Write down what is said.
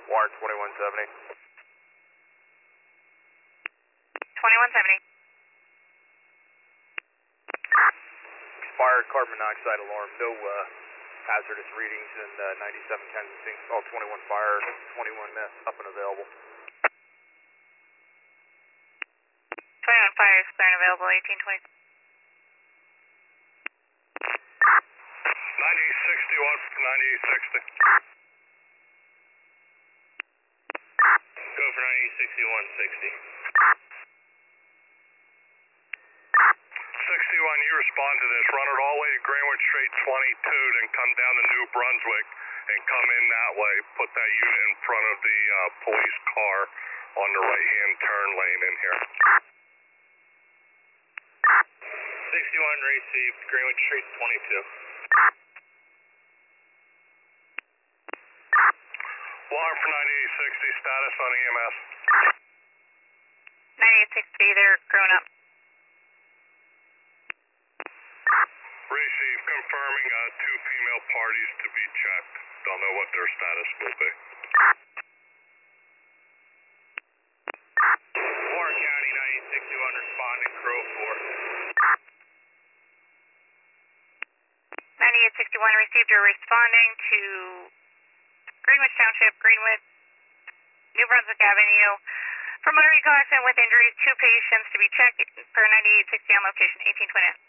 Warren 2170. 2170. Expired carbon monoxide alarm, no hazardous readings in 97 Kensington, all 21 fire, 21 up and available. 21 fire is clear and available, 1820. 9861 for 9860. Go for 986160. 61, you respond to this. Run it all the way to Greenwich Street 22, then come down to New Brunswick and come in that way. Put that unit in front of the police car on the right-hand turn lane in here. 61 received, Greenwich Street 22. Warren for 9860, status on EMS. 9860, they're grown up. Receive, confirming 2 female parties to be checked. Don't know what their status will be. Warren County 9861 responding, Crow 4. 9861 received, you're responding to Greenwich Township, Greenwood, New Brunswick Avenue. For motor vehicle accident with injuries, 2 patients to be checked per 9860 on location, 1820.